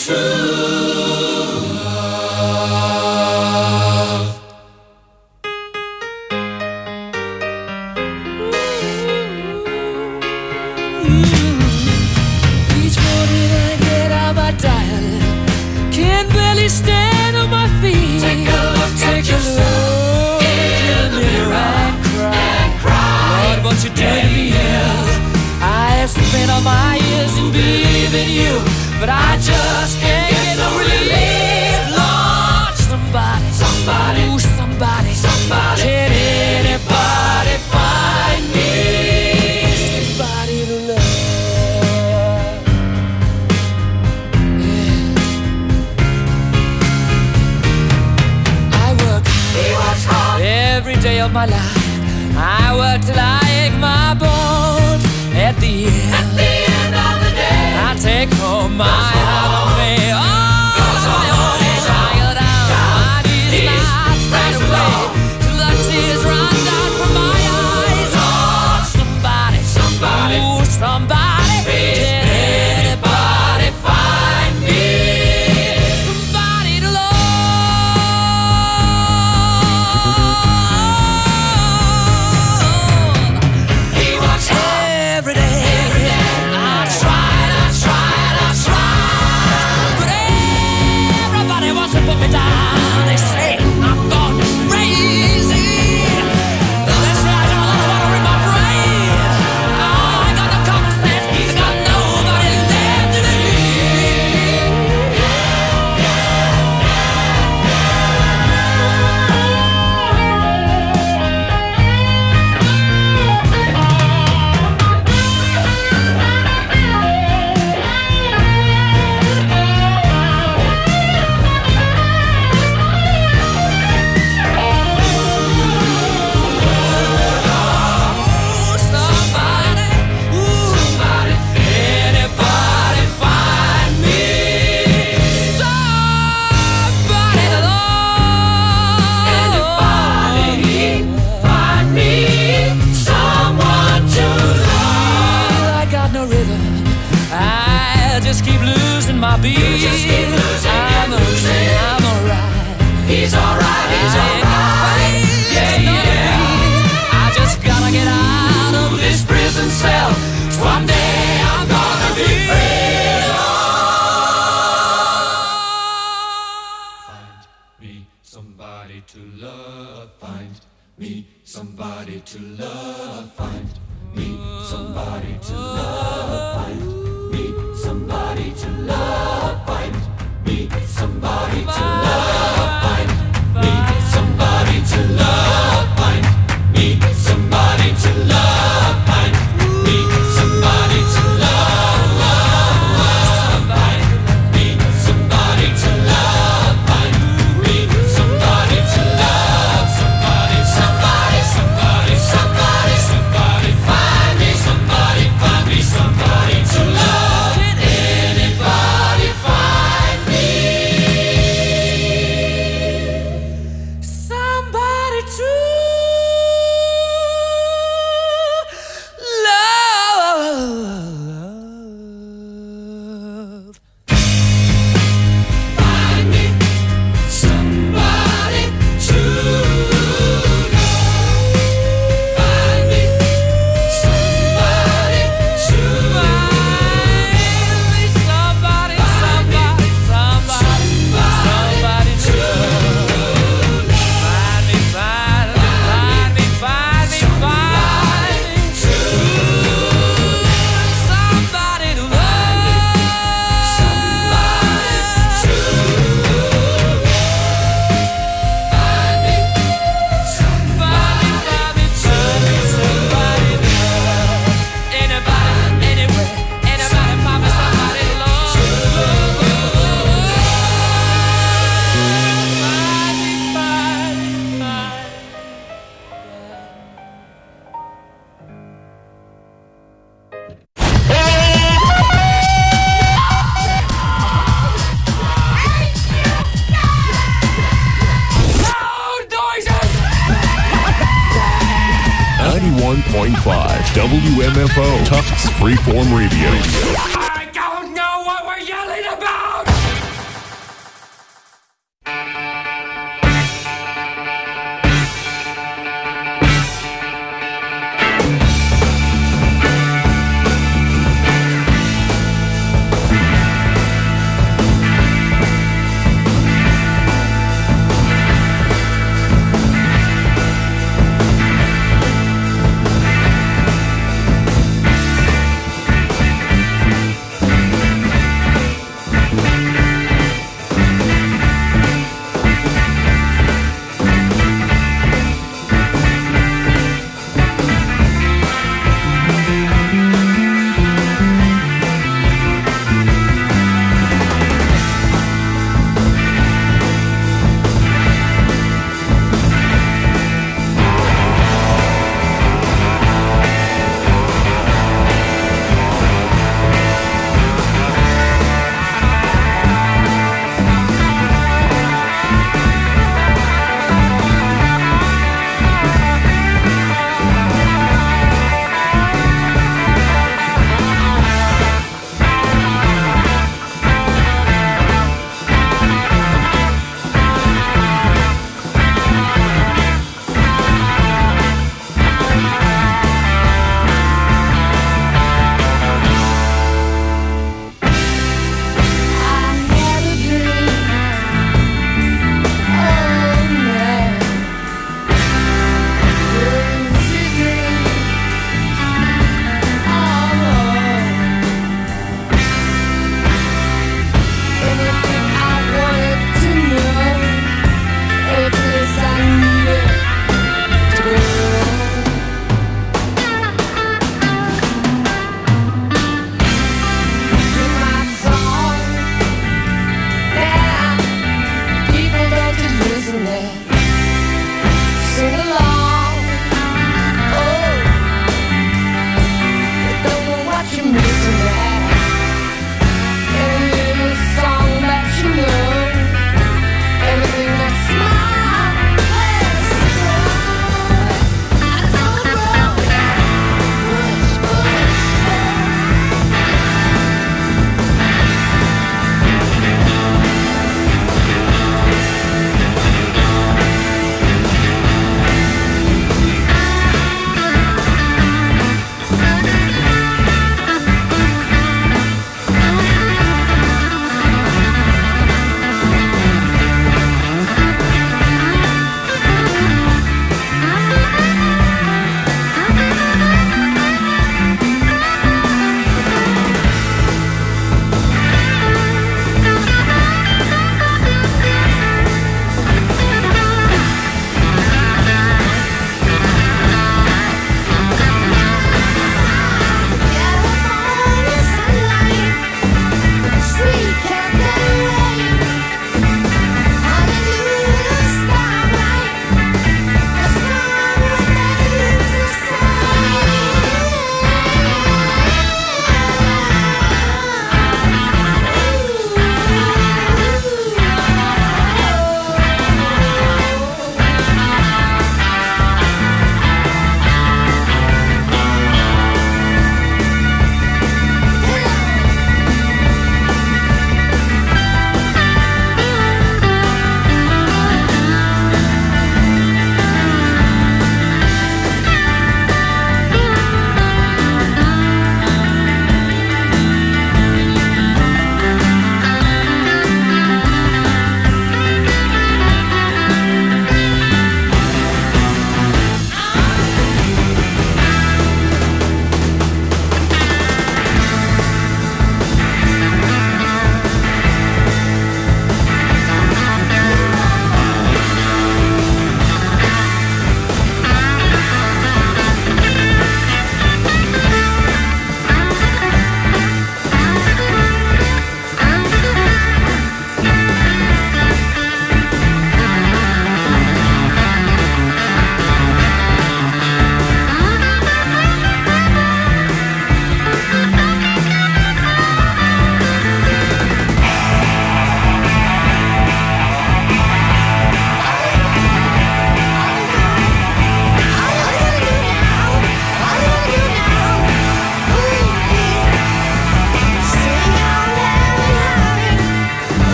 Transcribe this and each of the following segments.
Each morning I get out my diary, can barely stand on my feet. Take a look in the mirror and cry. Lord, what you done to me is I have spent all my years in believing you, but I just can't get no relief. Lord, somebody, ooh, somebody, can anybody find me somebody to love? Every day of my life, I work till I ache my bones. At the end of the day, I take home my heart on me. Oh, I go down my knees and I straight away till the tears run down from my eyes. Oh, somebody, ooh, somebody, can anybody find me somebody to love? Every day, I tried, but everybody wants to put me down. They say I'm gone crazy. They say I got a lot of water in my brain. I got no common sense, I got nobody left to just keep losing my beat. I'm alright. He's alright. Yeah. I just gotta get out of this prison cell. One day I'm gonna be free. Find me somebody to love. Find me somebody to love. Find me somebody to love. Find somebody to love, find me somebody to love, find me somebody to love, find me somebody to love, find me somebody to love, find me somebody to love, find me somebody to love, somebody, find me somebody to love. Anybody find me somebody to love? Find me somebody to love. Find me somebody to WMFO, Tufts Freeform Radio. I don't know what we're yelling about!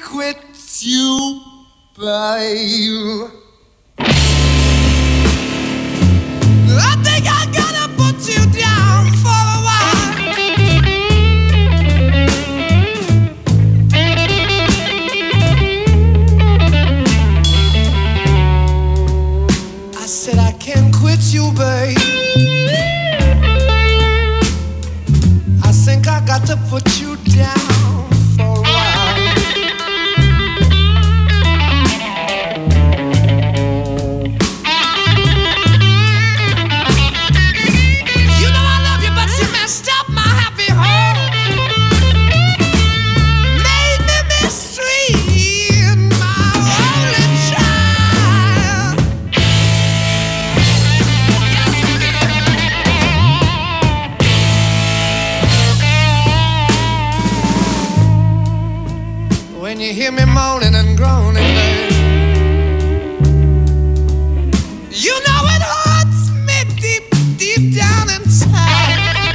quit you, babe. I think I gotta put you down for a while. I said I can't quit you, babe. I think I got to put you down for a while. You know I love you, but you messed up my happy home. Made me mistreat my only child. When you hear me moaning and groaning, babe, you know it hurts me deep, deep down inside.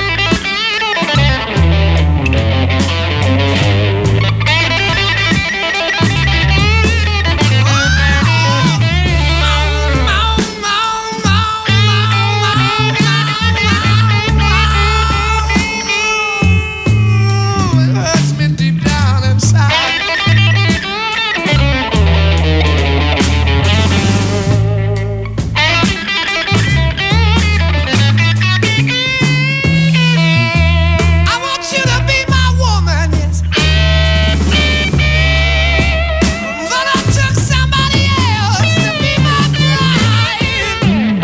It hurts me deep down inside. I want you to be my woman, yes. But I took somebody else to be my bride.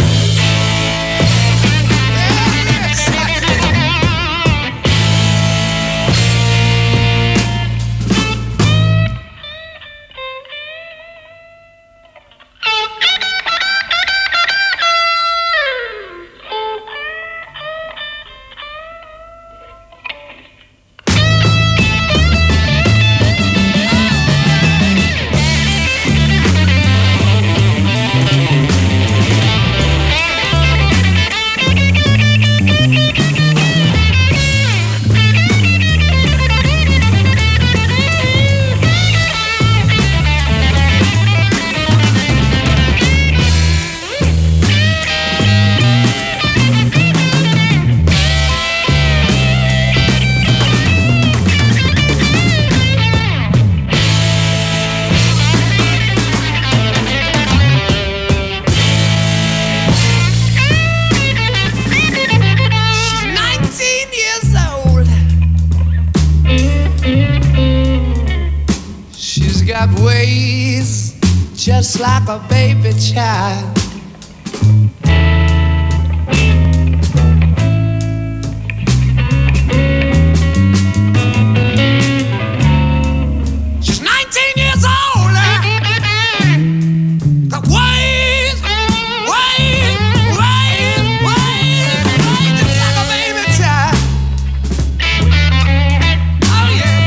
Yes, I did. She's 19 years old. She's got ways just like a baby child. She's 19 years old. Got ways, ways, ways, ways, ways just like a baby child. Oh yeah.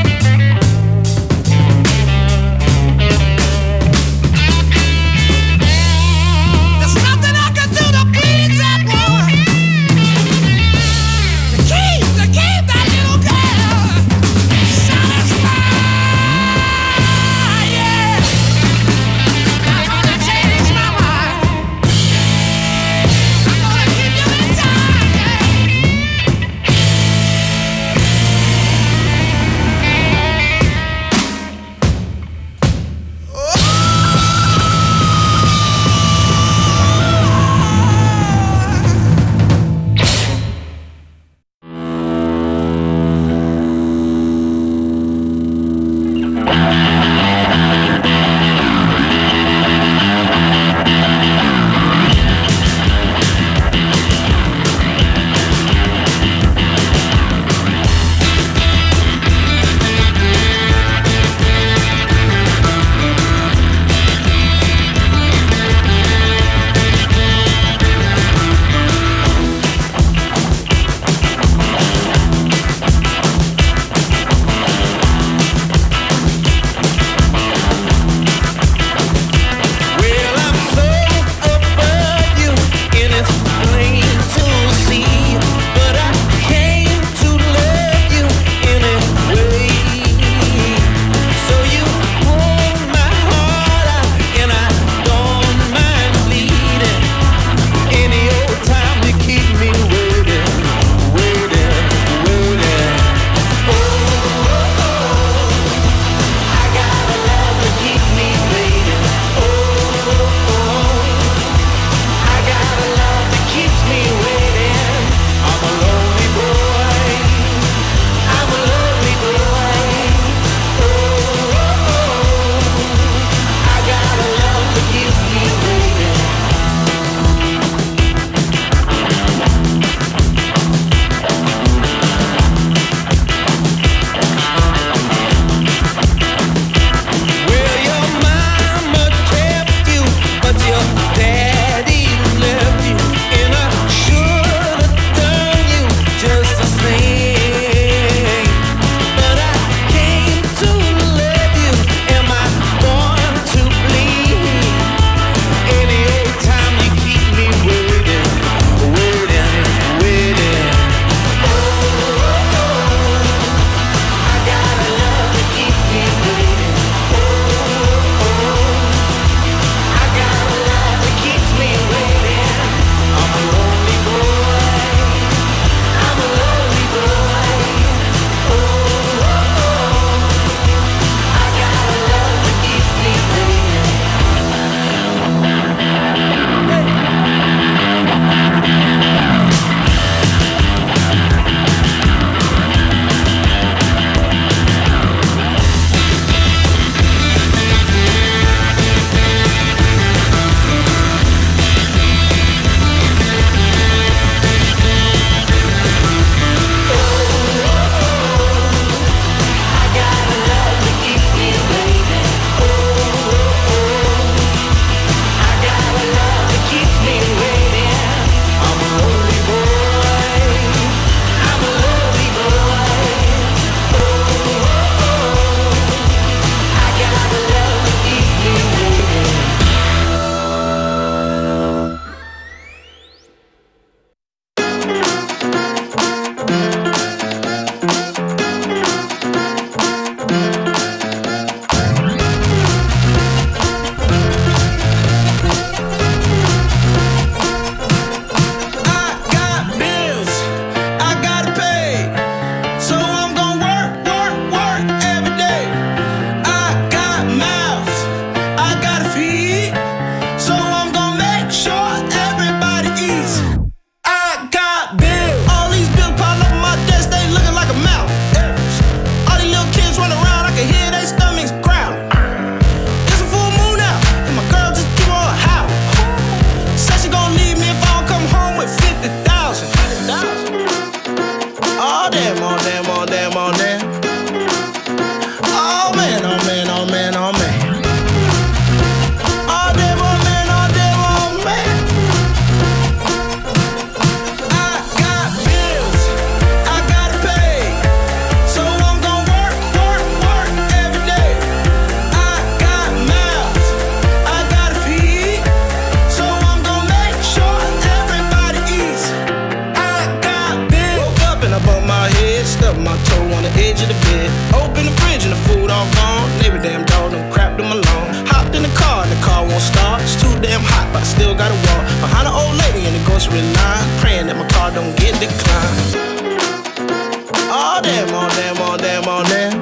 still gotta walk behind an old lady in the grocery line, praying that my car don't get declined. Oh damn, oh damn, oh damn, oh damn.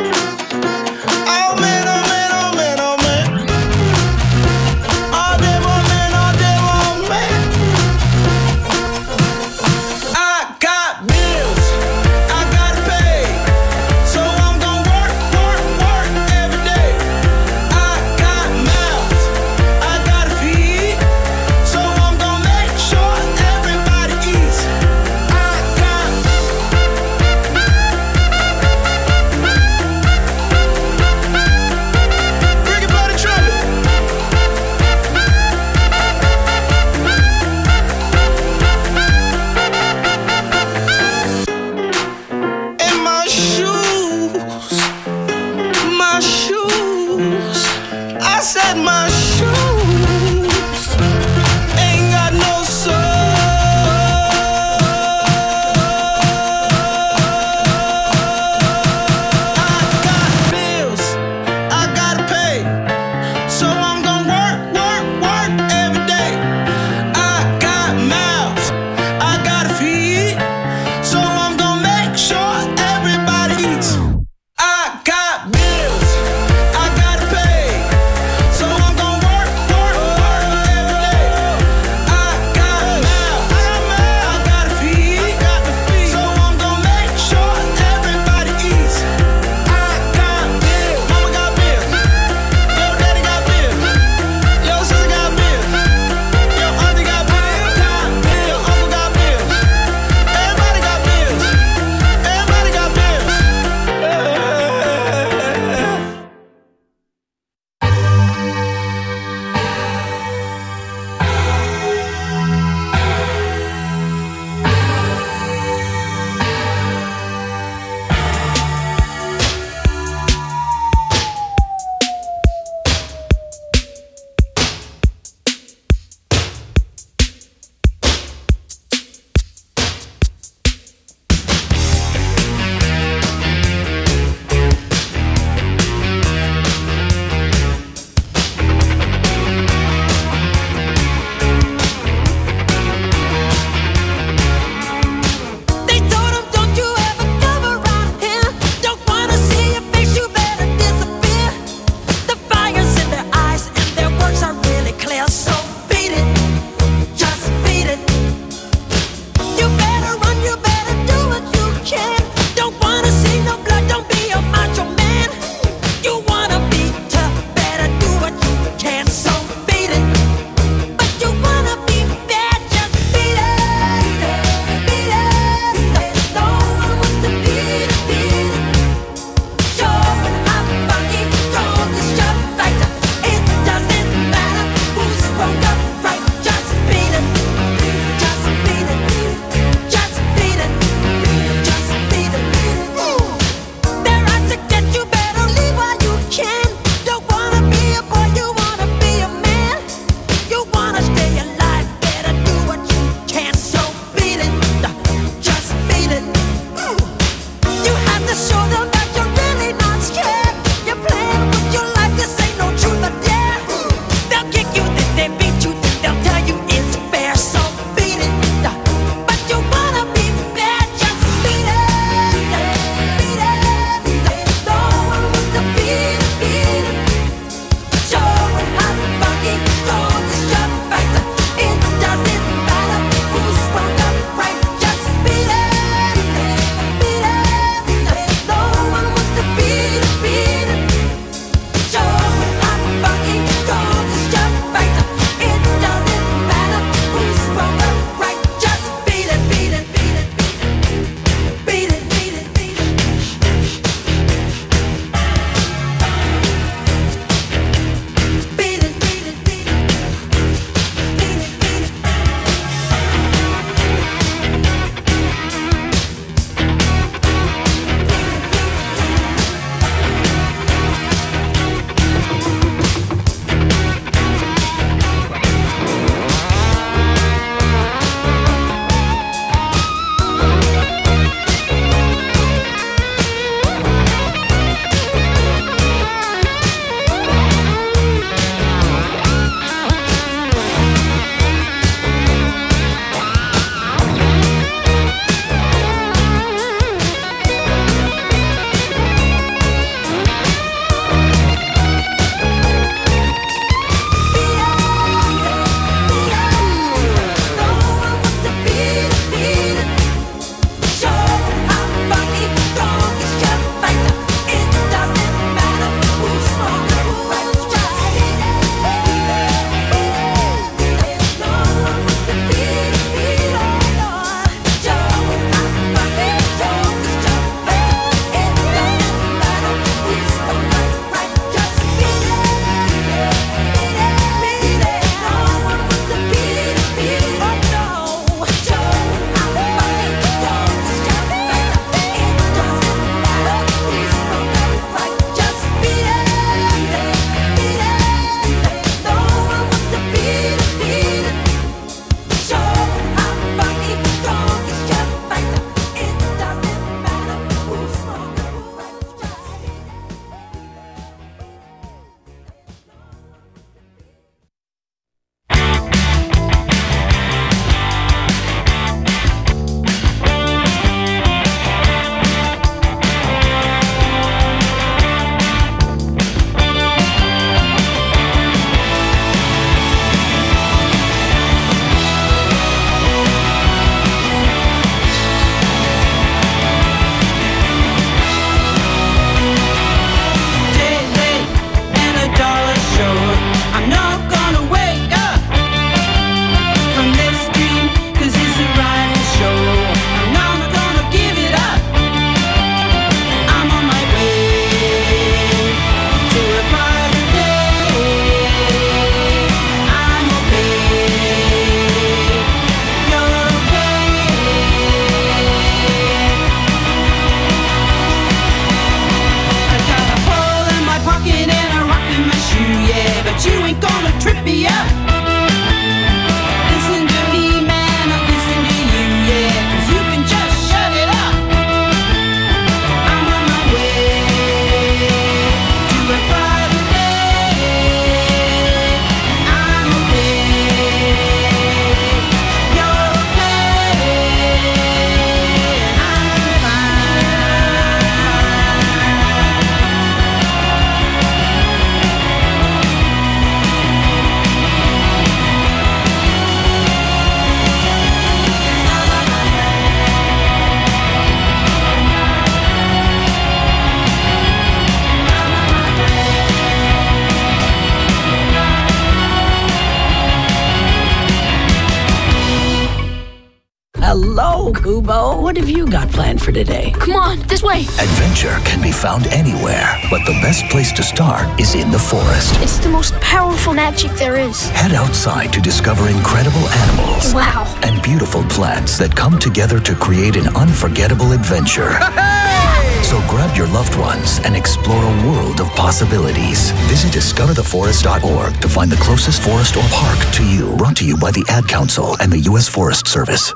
Oh man, oh man, oh man, oh man. Oh damn, oh man, oh damn, oh man. I got bills, I gotta pay, so I'm gonna work, work, work every day. I got mouths, I gotta feed, so I'm gonna make sure everybody eats. I got Ricky Bobby Trumpet. In my shoes, my shoes. I said my shoes ain't got no soul. I got bills, I gotta pay, so I'm gonna work, work, work every day. I got mouths, I gotta feed, so I'm gonna make sure everybody eats. I got bills, I gotta pay, so I'm gonna work, Boo-Bo, what have you got planned for today? Come on, this way. Adventure can be found anywhere, but the best place to start is in the forest. It's the most powerful magic there is. Head outside to discover incredible animals. Wow. And beautiful plants that come together to create an unforgettable adventure. So grab your loved ones and explore a world of possibilities. Visit discovertheforest.org to find the closest forest or park to you. Brought to you by the Ad Council and the U.S. Forest Service.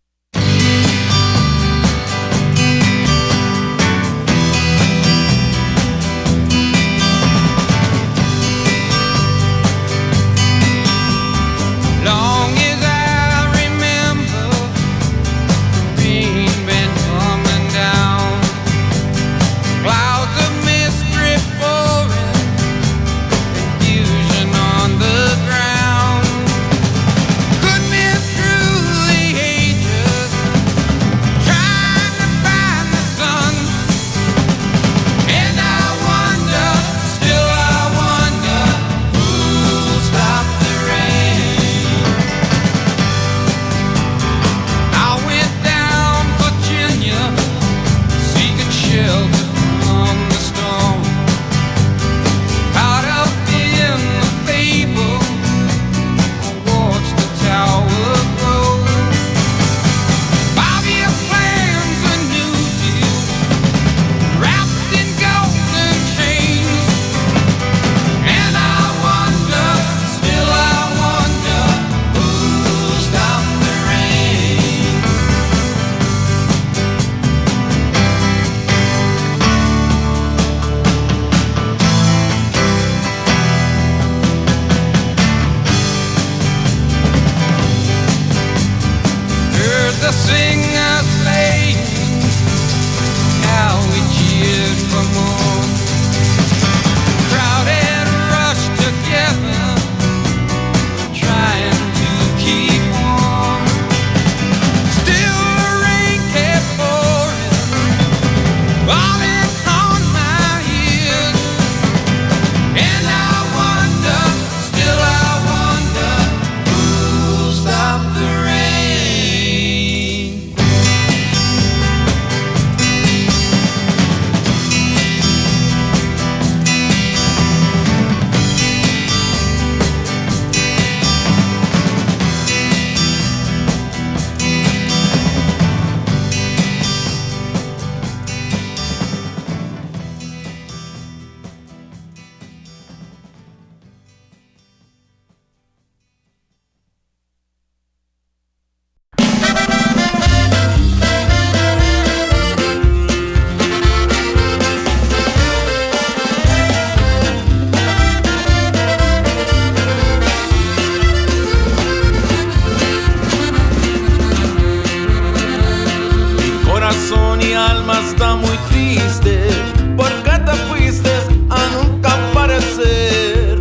Mi alma está muy triste porque te fuiste a nunca aparecer.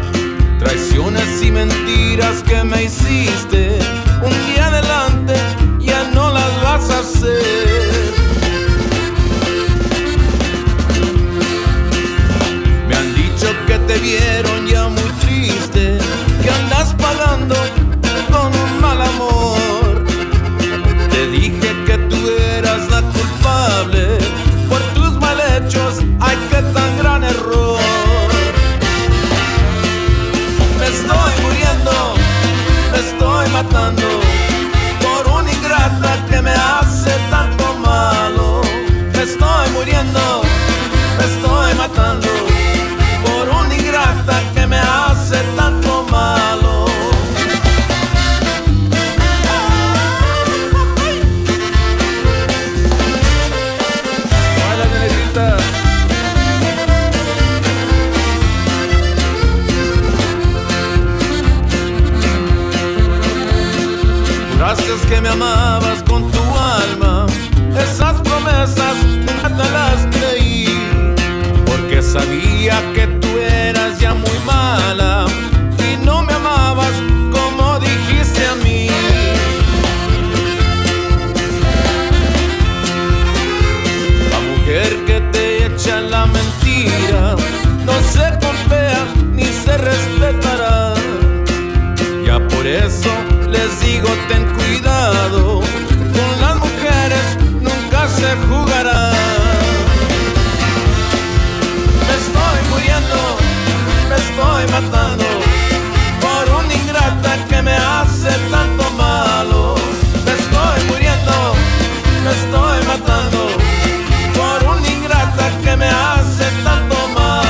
Traiciones y mentiras que me hiciste, un día adelante ya no las vas a hacer. Me han dicho que te vieron ya muy triste, que andas pagando con un mal amor. Te dije que tú eras la culpable por tus mal hechos, ay, qué tan gran error. Me estoy muriendo, me estoy matando por una ingrata que me hace tanto malo. Me estoy muriendo, me estoy matando por una ingrata que me hace tanto malo. Juraste que me amabas con tu alma, esas promesas nunca te las creí, porque sabía que tú eras ya muy mala y no me amabas como dijiste a mí. La mujer que te echa la mentira no se golpea ni se respetará. Ya por eso les digo, ten cuidado matando por una ingrata que me hace tanto malo. Me estoy muriendo, me estoy matando por una ingrata que me hace tanto malo.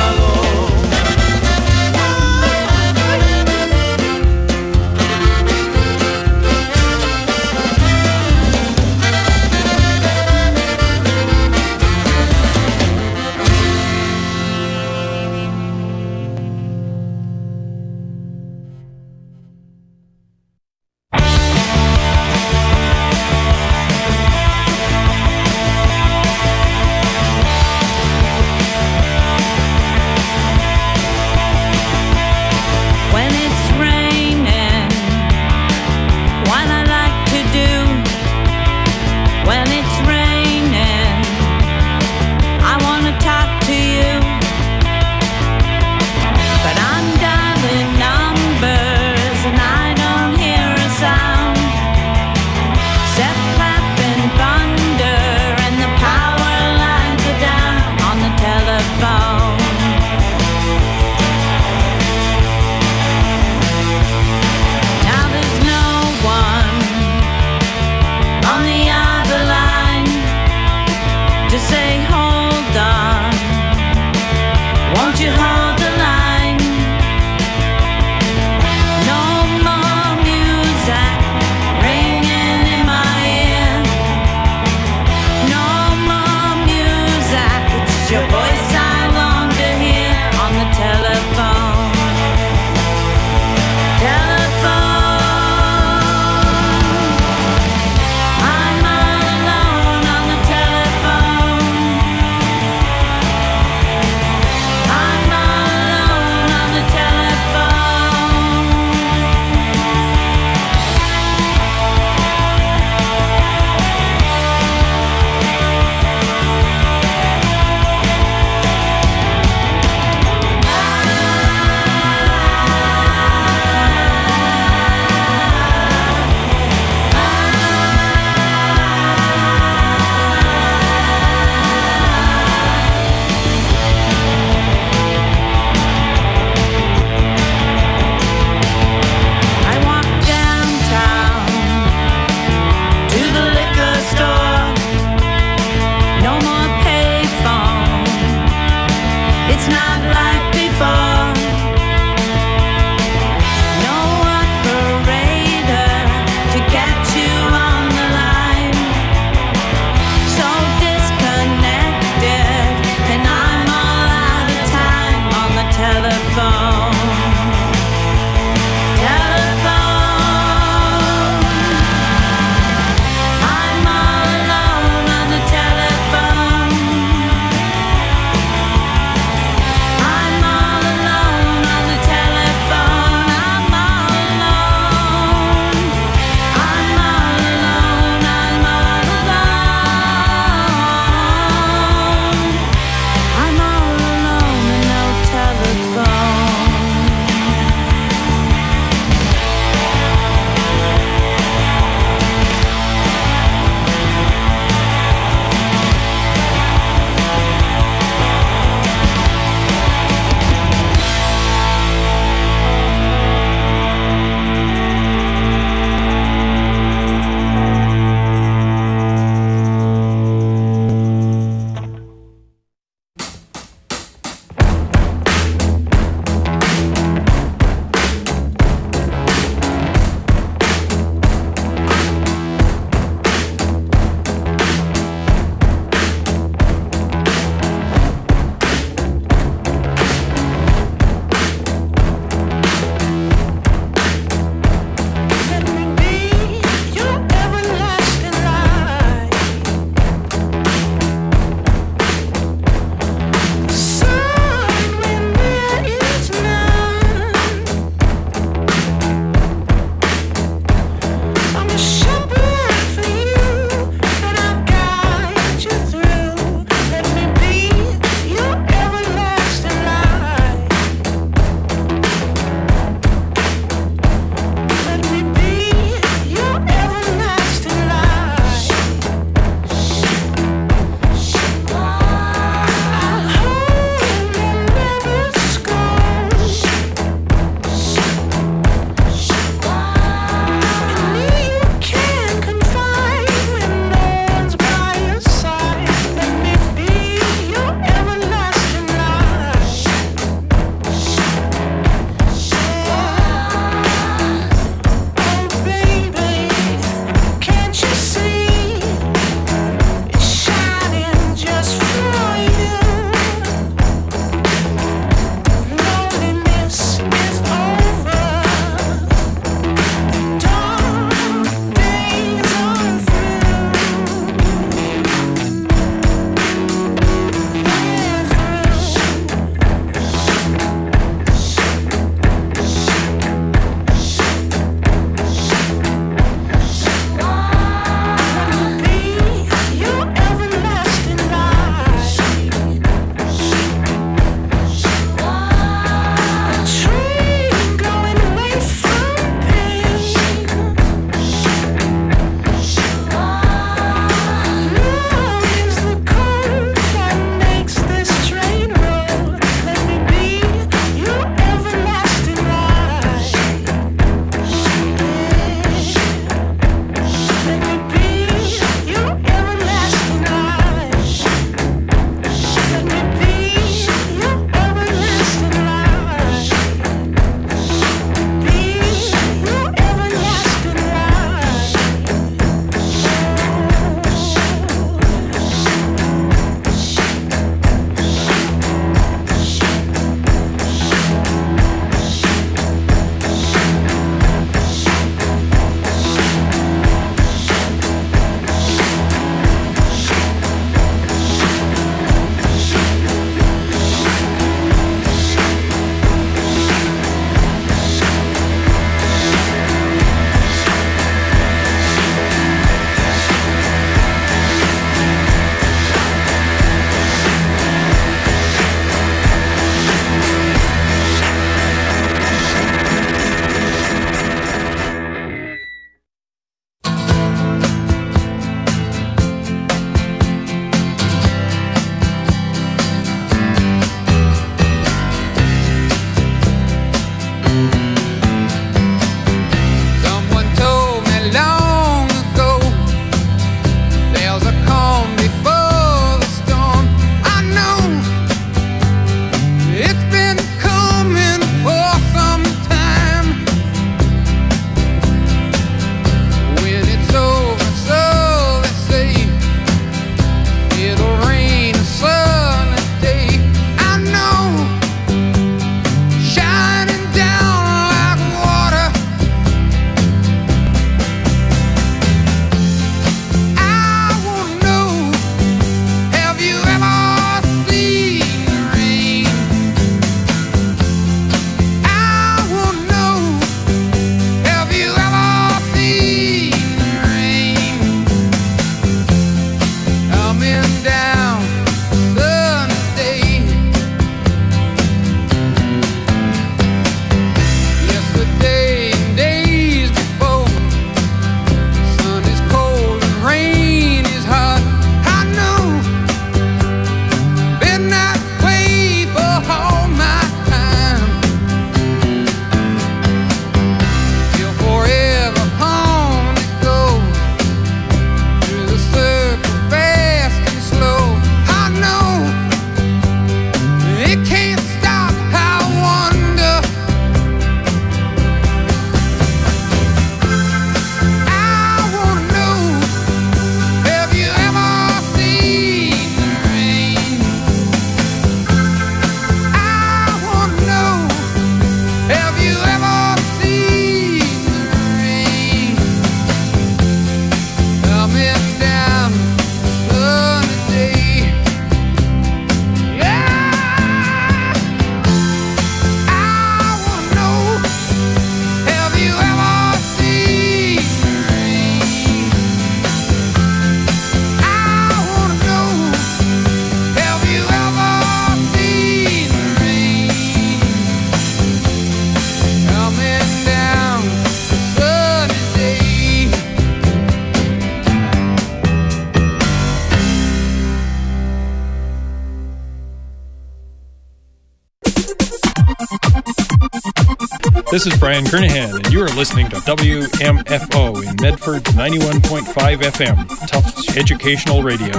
This is Brian Kernahan, and you are listening to WMFO in Medford 91.5 FM, Tufts Educational Radio.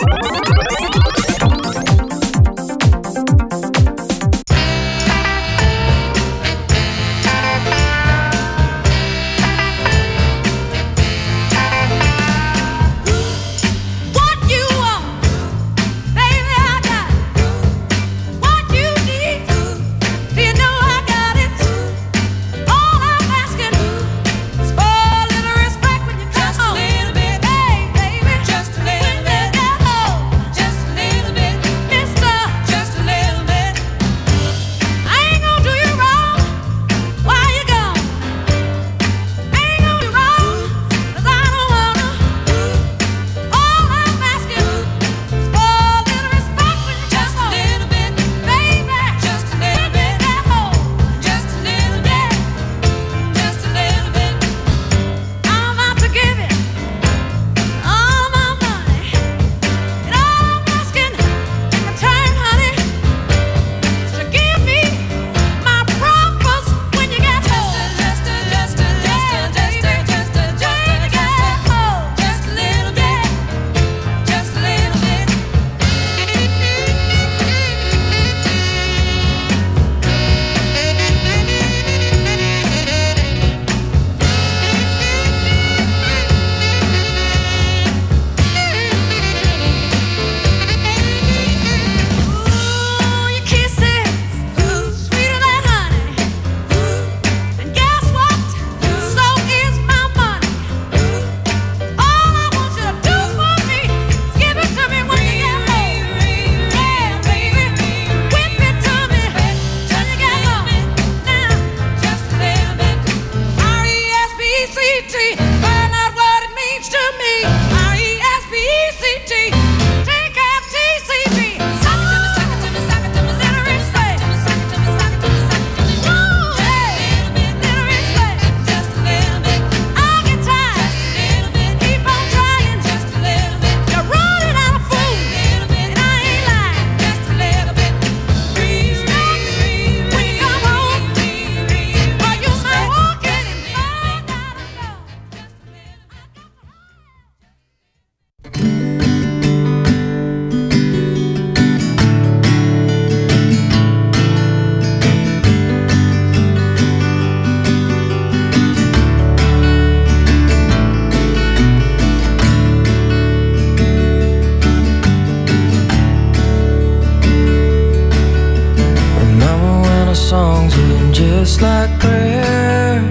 Just like prayer,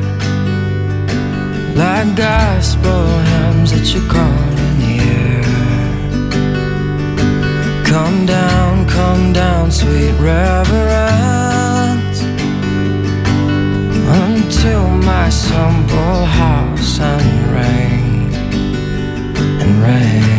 like gospel hymns that you call in the air. Come down, sweet reverence, until my simple house and ring and ring.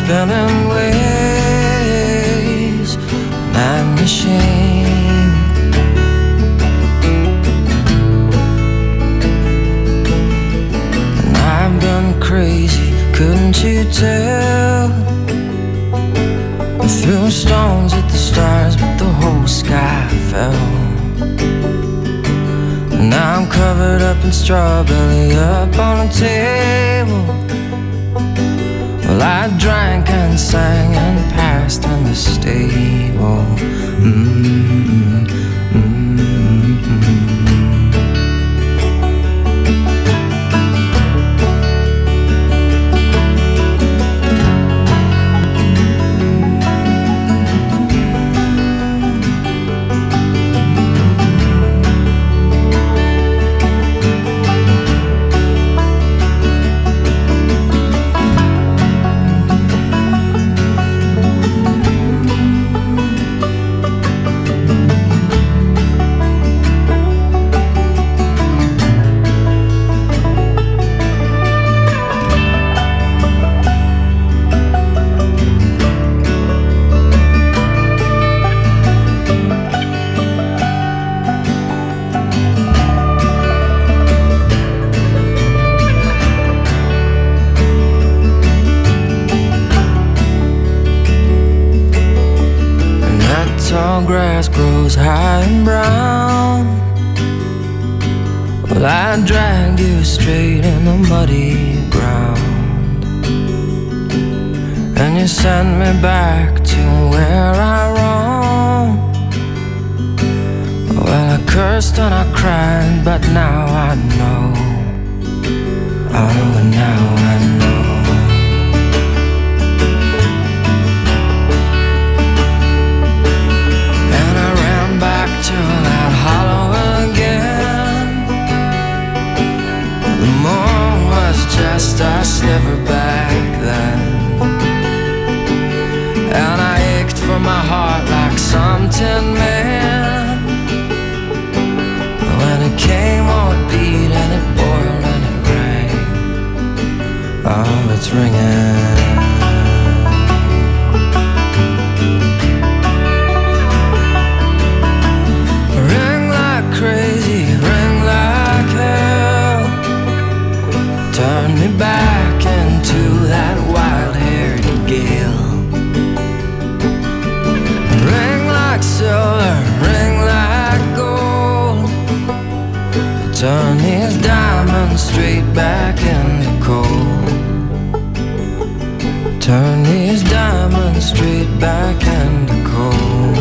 spinning waves, night machine. And I've been crazy, couldn't you tell? I threw stones at the stars, but the whole sky fell. And now I'm covered up in strawberry up on a table. Well, I drank and sang and passed in the stable. Tall grass grows high and brown. Well, I dragged you straight in the muddy ground, and you sent me back to where I roamed. Well, I cursed and I cried, but now I know. Oh, now I know. To that hollow again. The moon was just a sliver back then, and I ached for my heart like some tin man. When it came, oh, it beat and it boiled and it rang. Oh, it's ringing. Crazy, ring like hell. Turn me back into that wild-haired gale. Ring like silver, ring like gold. Turn these diamonds straight back into coal. Turn these diamonds straight back into coal.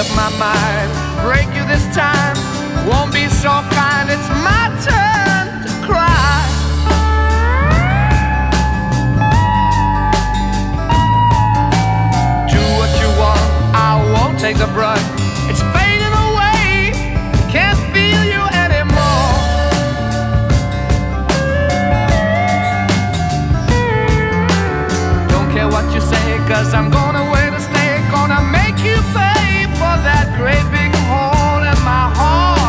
up my mind. Break you this time, won't be so kind. It's my turn to cry. Do what you want, I won't take the brunt. It's fading away, can't feel you anymore. Don't care what you say, 'cause I'm going away to stay. Gonna make you pay for that great big hole in my heart.